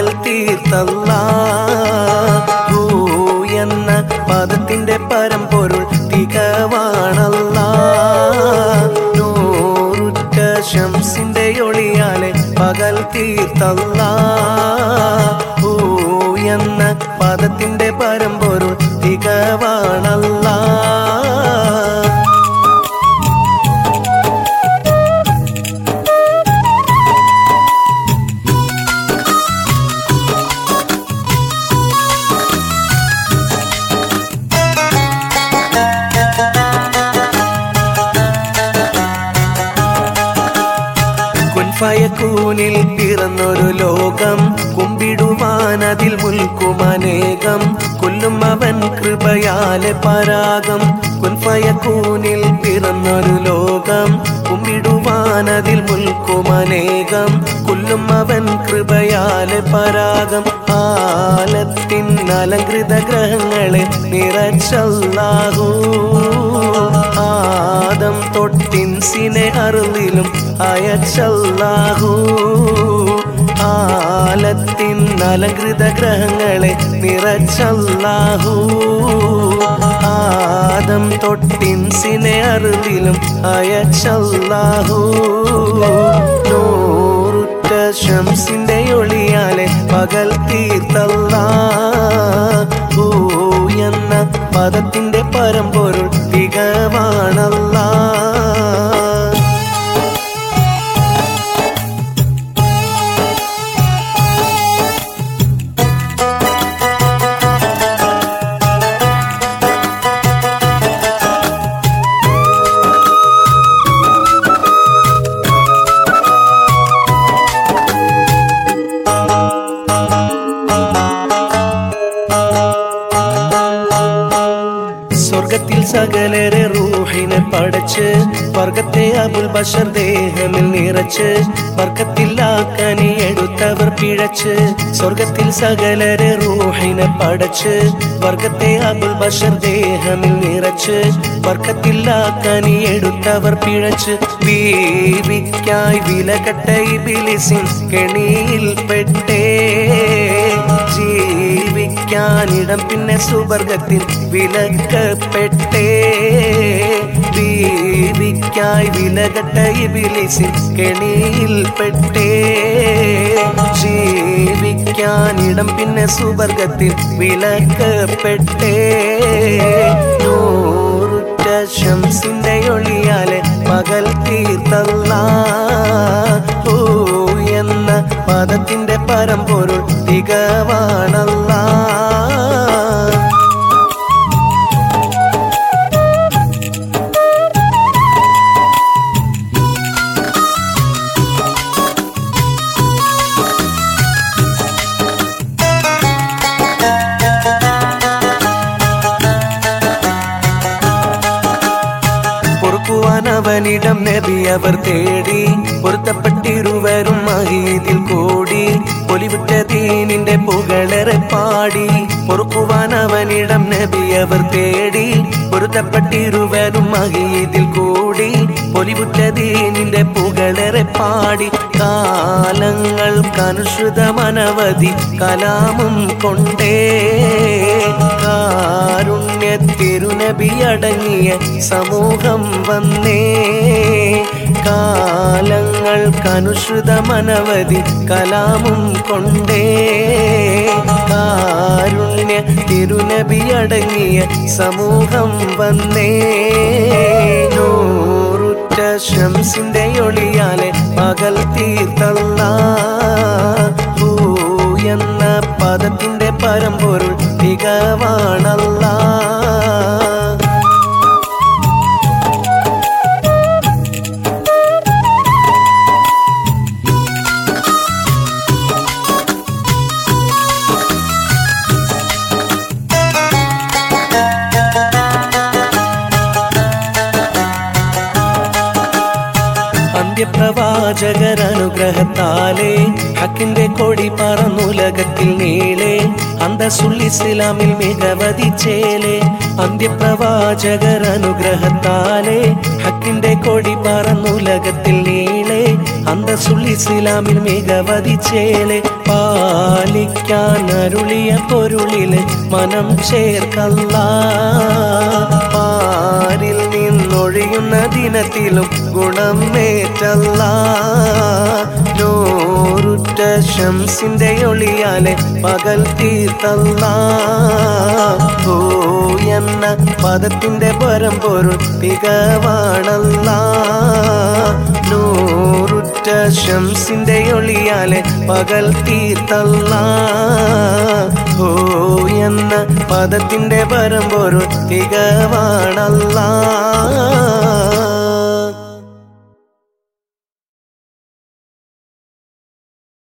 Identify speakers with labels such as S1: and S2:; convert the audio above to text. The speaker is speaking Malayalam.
S1: തീർത്തല്ലാഹു എന്ന പദത്തിന്റെ പരമ്പൊരുൾ തികവാണല്ലാ. നൂറുറ്റ ശംസിന്റെ ഒളിയാലെ പകൽ തീർത്തല്ലാഹു എന്ന പദത്തിന്റെ പരമ്പൊരുൾ തികവാണല്ലാ. ഫയക്കൂനിൽ പിറന്നൊരു ലോകം കുമ്പിടുവാനതിൽ മുൽക്കുമനേകം കൊല്ലും അവൻ കൃപയാലെ പരാഗം. കുൻഫയക്കൂനിൽ പിറന്നൊരു ലോകം കുമ്പിടുവാനതിൽ മുൽക്കുമനേകം കൊല്ലും അവൻ കൃപയാലെ പരാഗം. ആലത്തിൻ അലങ്കൃത ഗ്രഹങ്ങളെ നിറച്ചല്ലാഹു ആദം തൊട്ടിൻസിനെ അറുതിലും അയച്ചല്ലാഹു. ആലത്തിൻ അലങ്കൃത ഗ്രഹങ്ങളെ നിറച്ചല്ലാഹു ആദം തൊട്ടിൻസിനെ അറുതിലും അയച്ചല്ലാഹു. നൂറുറ്റ ശംസിന്റെ ഒളിയാലെ പകൽ തീർത്തല്ലാഹു എന്ന പദത്തിന്റെ പരമ്പൊരുൾ തികവാണല്ലാ. സ്വർഗത്തിൽ സകലരെ റൂഹിനെ പടച്ച് വർഗത്തെ അബുൽ ബഷർ ദേഹമിൽ നിറച്ച് വർഗത്തിലാക്കനി എടുത്തവർ പിഴച്ച്. സ്വർഗത്തിൽ സകലരെ റൂഹിനെ പടച്ച് വർഗത്തെ അബുൽ ബഷർ ദേഹമിൽ നിറച്ച് വർഗത്തിലാക്കനി എടുത്തവർ പിഴച്ച്. ബീവിക്കായി വിലകെട്ട ഇബ്ലീസിൻ കെണിയിൽപ്പെട്ടേ ജീവിക്കാനിടം പിന്നെ സുവർഗത്തിൽ വിലക്കപ്പെട്ടേ. ബീവിക്കായി വിലകെട്ട ഇബ്ലീസിൻ കെണിയിൽപ്പെട്ടേ ജീവിക്കാനിടം പിന്നെ സുവർഗത്തിൽ വിലക്കപ്പെട്ടേ. നൂറുറ്റ ശംസിന്റെ ഒളിയാലെ പകൽ തീർത്തല്ലാഹു എന്ന പദത്തിന്റെ പരമ്പൊരുൾ തികവാണല്ലാ. അവനിടം നബി അവർ തേടി പൊരുത്തപ്പെട്ടിരുവരും മഹീദിൽ കൂടി പൊലിവിട്ട ദീനിന്റെ പുകളേറെ പാടി. പൊറുക്കുവാൻ അവനിടം നബി അവർ തേടി പൊരുത്തപ്പെട്ടിരുവരും മഹീദിൽ കൂടി പൊലിവിട്ട ദീനിന്റെ പുകളേറെ പാടി. കാലങ്ങൾക്കനുസൃതമനവധി കലാമും കൊണ്ടേ കാരുണ്യ തിരുനബി അടങ്ങിയ സമൂഹം വന്നേ. കാലങ്ങൾക്കനുസൃതമനവധി കലാമും കൊണ്ടേ കാരുണ്യ തിരുനബി അടങ്ങിയ സമൂഹം വന്നേ. നൂറുറ്റ ശംസിന്റെ ഒളിയാലെ പകൽ തീർത്തല്ലാഹു എന്ന പദത്തിന്റെ പരമ്പൊരുൾ തികവാണല്ലാ. പ്രവാചകർ അനുഗ്രഹ അനുഗ്രഹത്താലേ ഹക്കിന്റെ കൊടി പറന്നുലകത്തിൽ നീളെ അന്തസ്സുൽ ഇസ്ലാമിൽ മികവതിച്ചേലെ അന്ത്യപ്രവാചകർ അനുഗ്രഹത്താലേ ഹക്കിന്റെ കൊടി പറന്നുലകത്തിൽ നീളെ അന്തസ്സുൽ ഇസ്ലാമിൽ മികവതിച്ചേലെ പാലിക്കാൻ അരുളിയ പൊരുളില് മനം ചേർക്കല്ലാ പാരിൽ നിന്നൊഴിയുന്ന ദിനത്തിലും ഗുണം ഏറ്റല്ലാ നൂറുറ്റ ശംസിന്റെ ഒളിയാലെ പകൽ തീർത്തല്ലാ ഓ എന്ന പദത്തിന്റെ പരമ്പൊരുൾ തികവാണല്ലാ നൂറുറ്റ ശംസിന്റെ ഒളിയാലെ പകൽ തീർത്തല്ലാ ഓ എന്ന പദത്തിന്റെ പരമ്പൊരുൾ തികവാണല്ലാ